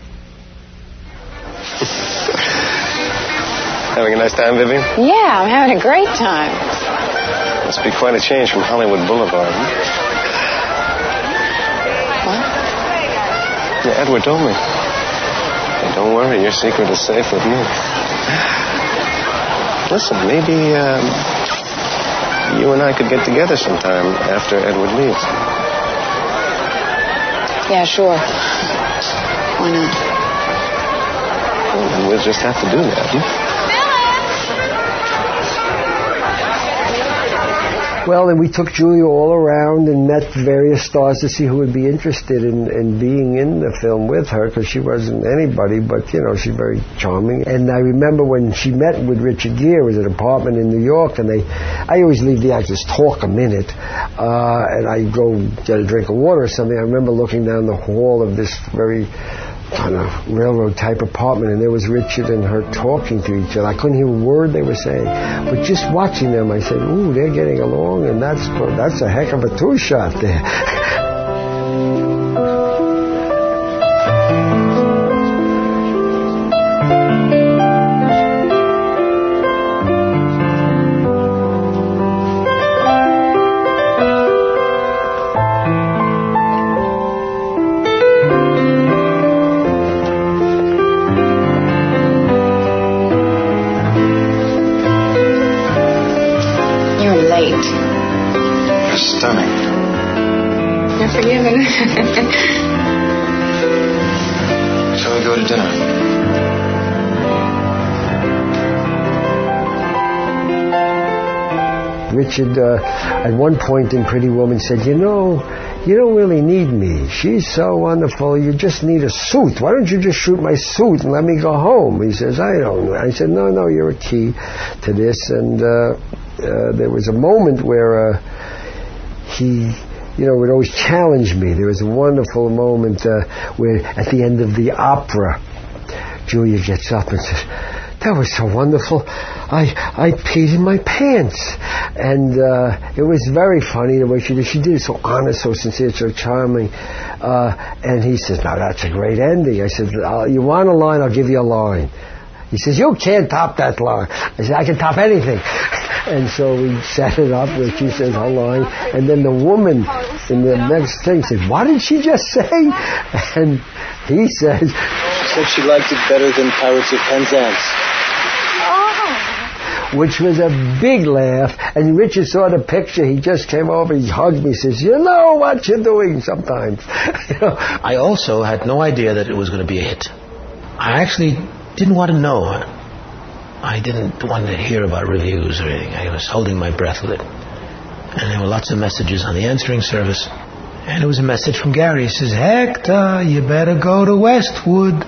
[SPEAKER 2] Having a nice time, Vivian?
[SPEAKER 12] Yeah, I'm having a great time.
[SPEAKER 2] Must be quite a change from Hollywood Boulevard.
[SPEAKER 12] What?
[SPEAKER 2] Yeah, Edward told me. Hey, don't worry, your secret is safe with me. Listen, maybe you and I could get together sometime after Edward leaves.
[SPEAKER 12] Yeah, sure. Why not?
[SPEAKER 2] Well, then we'll just have to do that,
[SPEAKER 7] Well, and we took Julia all around and met various stars to see who would be interested in being in the film with her, because she wasn't anybody, but, you know, she's very charming. And I remember when she met with Richard Gere, it was an apartment in New York, and I always leave the actors talk a minute, and I go get a drink of water or something. I remember looking down the hall of this very kind of railroad type apartment, and there was Richard and her talking to each other. I couldn't hear a word they were saying, but just watching them, I said, ooh, they're getting along, and that's a heck of a two-shot there.
[SPEAKER 2] Shall we go to dinner?
[SPEAKER 7] Richard, at one point in Pretty Woman, said, you don't really need me. She's so wonderful. You just need a suit. Why don't you just shoot my suit and let me go home? He says, I don't know. I said, no, you're a key to this. And there was a moment where he would always challenge me. There was a wonderful moment where at the end of the opera, Julia gets up and says, that was so wonderful. I peed in my pants. And it was very funny the way she did. She did it so honest, so sincere, so charming. And he says, now that's a great ending. I said, you want a line, I'll give you a line. He says, you can't top that line. I said, I can top anything. And so we set it up where she says her line. And then the woman in the next thing said, what did she just say? And he says,
[SPEAKER 2] she said she liked it better than Pirates of Penzance.
[SPEAKER 7] Which was a big laugh. And Richard saw the picture. He just came over. He hugged me. He says, you know what you're doing sometimes.
[SPEAKER 3] I also had no idea that it was going to be a hit. I actually didn't want to know. I didn't want to hear about reviews or anything. I was holding my breath with it. And there were lots of messages on the answering service. And it was a message from Gary. He says, Hector, you better go to Westwood.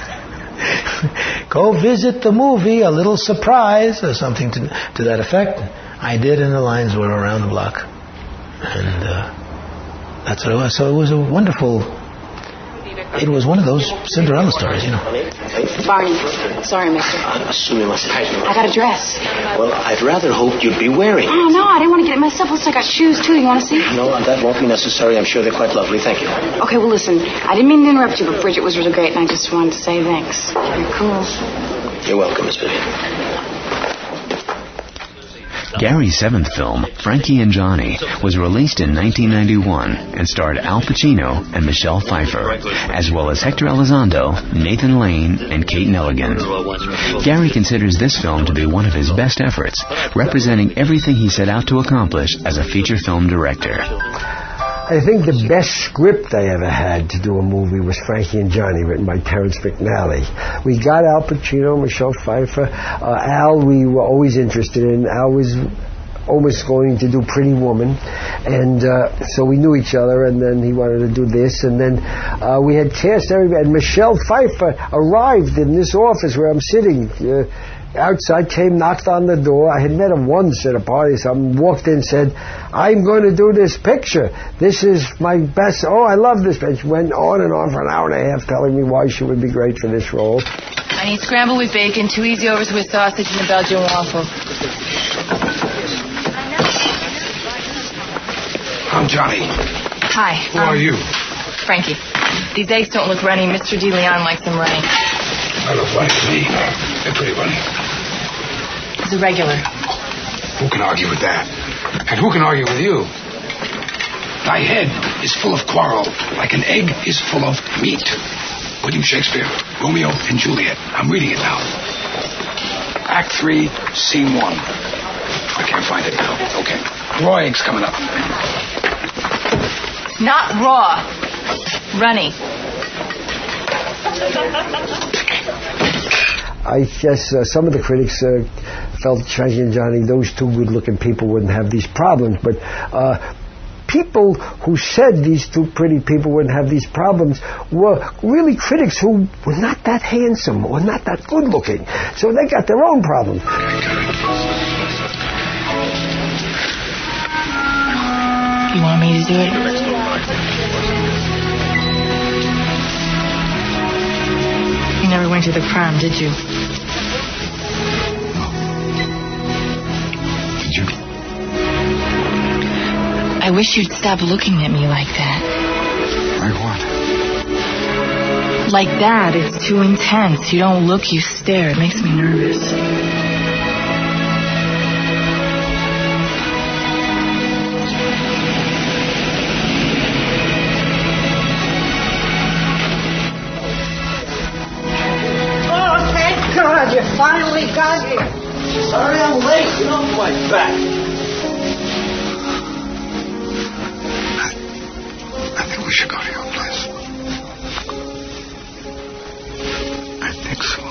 [SPEAKER 3] Go visit the movie, a little surprise, or something to that effect. I did, and the lines were around the block. And that's what it was. So it was a wonderful... It was one of those Cinderella stories,
[SPEAKER 12] Barney, sorry, mister. I got a dress.
[SPEAKER 13] Well, I'd rather hope you'd be wearing it.
[SPEAKER 12] Oh, no, I didn't want to get it myself. Looks like I got shoes, too. You want to see?
[SPEAKER 13] No, that won't be necessary. I'm sure they're quite lovely. Thank you.
[SPEAKER 12] Okay, well, listen. I didn't mean to interrupt you, but Bridget was really great, and I just wanted to say thanks. You're cool.
[SPEAKER 13] You're welcome, Miss Vivian.
[SPEAKER 9] Gary's seventh film, Frankie and Johnny, was released in 1991 and starred Al Pacino and Michelle Pfeiffer, as well as Hector Elizondo, Nathan Lane, and Kate Nelligan. Gary considers this film to be one of his best efforts, representing everything he set out to accomplish as a feature film director.
[SPEAKER 7] I think the best script I ever had to do a movie was Frankie and Johnny, written by Terrence McNally. We got Al Pacino, Michelle Pfeiffer. Al, we were always interested in. Al was almost going to do Pretty Woman, and so we knew each other, and then he wanted to do this, and then we had cast everybody, and Michelle Pfeiffer arrived in this office where I'm sitting. Outside, came, knocked on the door. I had met her once at a party. Someone walked in and said, I'm going to do this picture. This is my best. Oh, I love this picture. She went on and on for an hour and a half telling me why she would be great for this role.
[SPEAKER 15] I need scrambled with bacon, 2 easy overs with sausage, and a Belgian waffle.
[SPEAKER 16] I'm Johnny.
[SPEAKER 15] Hi.
[SPEAKER 16] Who are you?
[SPEAKER 15] Frankie. These eggs don't look runny. Mr. DeLeon likes them runny.
[SPEAKER 16] I look funny to me. They're pretty funny.
[SPEAKER 15] It's a regular.
[SPEAKER 16] Who can argue with that? And who can argue with you? Thy head is full of quarrel, like an egg is full of meat. William Shakespeare, Romeo and Juliet. I'm reading it now. Act 3, Scene 1. I can't find it now. Okay. Raw eggs coming up.
[SPEAKER 15] Not raw. Runny.
[SPEAKER 7] I guess some of the critics felt Frankie and Johnny, those two good-looking people, wouldn't have these problems. But people who said these two pretty people wouldn't have these problems were really critics who were not that handsome or not that good-looking. So they got their own problems.
[SPEAKER 15] You want me to do it? You never went to the prom, did you?
[SPEAKER 16] Did you?
[SPEAKER 15] I wish you'd stop looking at me like that.
[SPEAKER 16] Like what?
[SPEAKER 15] Like that. It's too intense. You don't look, you stare. It makes me nervous.
[SPEAKER 23] God, you finally got here.
[SPEAKER 13] Sorry I'm late. Get off my back.
[SPEAKER 16] I think we should go to your place. I think so.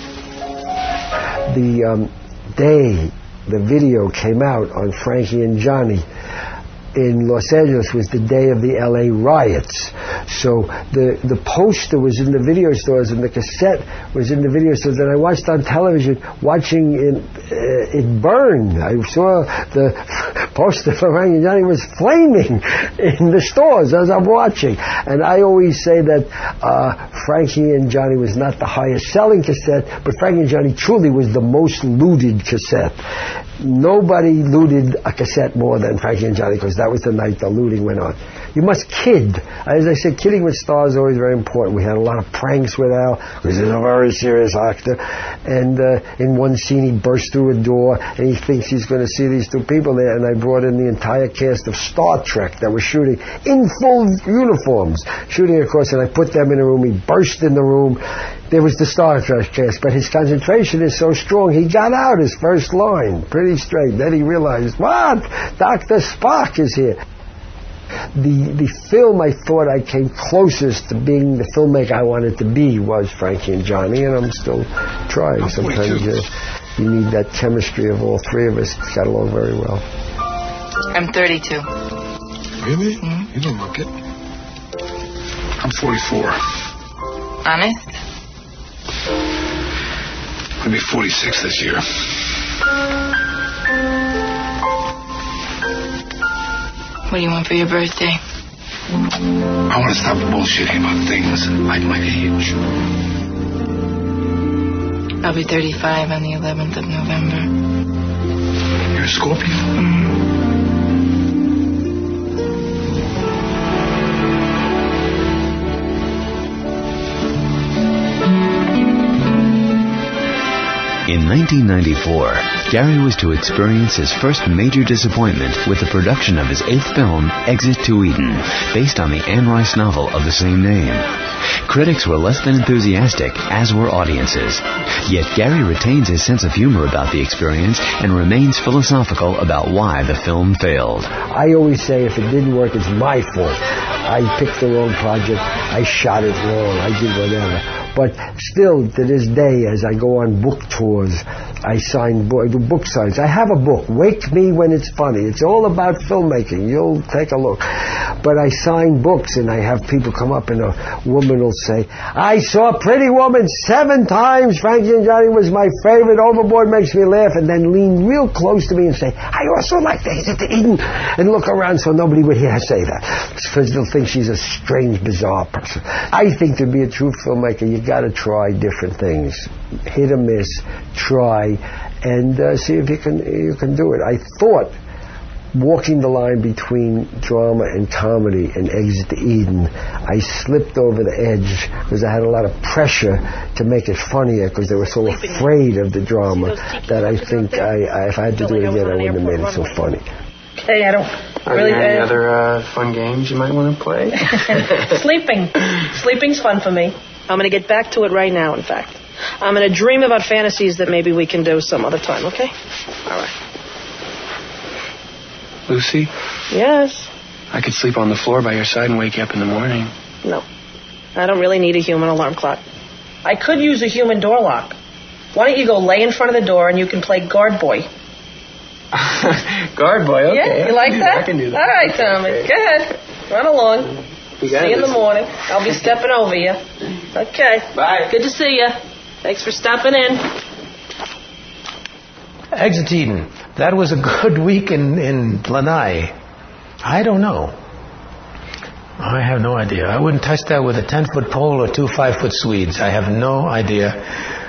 [SPEAKER 7] The day the video came out on Frankie and Johnny in Los Angeles was the day of the L.A. riots. So the poster was in the video stores and the cassette was in the video stores, and I watched on television watching it burn. I saw the poster for Frankie and Johnny was flaming in the stores as I'm watching. And I always say that Frankie and Johnny was not the highest selling cassette, but Frankie and Johnny truly was the most looted cassette. Nobody looted a cassette more than Frankie and Johnny, because that was the night the looting went on. You must kid. As I said, kidding with stars is always very important. We had a lot of pranks with Al, because he's a very serious actor. And in one scene, he burst through a door, and he thinks he's going to see these two people there. And I brought in the entire cast of Star Trek that was shooting in full uniforms, shooting across, and I put them in a room. He burst in the room. There was the Star Trek cast, but his concentration is so strong, he got out his first line pretty straight. Then he realized, what? Dr. Spock is here. The film I thought I came closest to being the filmmaker I wanted to be was Frankie and Johnny, and I'm still trying. Sometimes you need that chemistry of all three of us. Got along very well.
[SPEAKER 15] I'm 32.
[SPEAKER 16] Really? Mm-hmm. You don't look it. I'm 44.
[SPEAKER 15] Honest?
[SPEAKER 16] I'll be 46 this year.
[SPEAKER 15] What do you want for your birthday?
[SPEAKER 16] I want to stop bullshitting about things like my age.
[SPEAKER 15] I'll be 35 on the 11th of November.
[SPEAKER 16] You're a Scorpio?
[SPEAKER 15] Mm-hmm.
[SPEAKER 9] In 1994, Gary was to experience his first major disappointment with the production of his 8th film, Exit to Eden, based on the Anne Rice novel of the same name. Critics were less than enthusiastic, as were audiences. Yet Gary retains his sense of humor about the experience and remains philosophical about why the film failed.
[SPEAKER 7] I always say if it didn't work, it's my fault. I picked the wrong project. I shot it wrong. I did whatever. But still, to this day, as I go on book tours, I do book signs. I have a book, Wake Me When It's Funny. It's all about filmmaking. You'll take a look. But I sign books, and I have people come up, and a woman will say, I saw Pretty Woman 7 times. Frankie and Johnny was my favorite. Overboard makes me laugh. And then lean real close to me and say, I also like Exit to Eden. And look around so nobody would hear her say that. Because they'll think she's a strange, bizarre person. I think to be a true filmmaker, you got to try different things. Hit or miss, try, and see if you can do it. I thought walking the line between drama and comedy and Exit to Eden, I slipped over the edge because I had a lot of pressure to make it funnier because they were so afraid of the drama that I think if I had to do it again, I wouldn't have made it so funny.
[SPEAKER 14] Hey, I don't
[SPEAKER 2] really... Are there any other fun games you might want to play?
[SPEAKER 14] Sleeping. Sleeping's fun for me. I'm going to get back to it right now, in fact. I'm going to dream about fantasies that maybe we can do some other time, okay? All right.
[SPEAKER 2] Lucy?
[SPEAKER 14] Yes?
[SPEAKER 2] I could sleep on the floor by your side and wake you up in the morning.
[SPEAKER 14] No. I don't really need a human alarm clock. I could use a human door lock. Why don't you go lay in front of the door and you can play guard boy?
[SPEAKER 2] Guard boy, okay.
[SPEAKER 14] Yeah, you like that?
[SPEAKER 2] I can do that.
[SPEAKER 14] All right, Tommy.
[SPEAKER 2] Okay.
[SPEAKER 14] Go ahead. Run along. See you in the morning. I'll be stepping over you. Okay.
[SPEAKER 2] Bye.
[SPEAKER 14] Good to see you. Thanks for stopping in.
[SPEAKER 3] Exit to Eden. That was a good week in Lanai. I don't know. I have no idea. I wouldn't touch that with a 10-foot pole or 2 5-foot Swedes. I have no idea.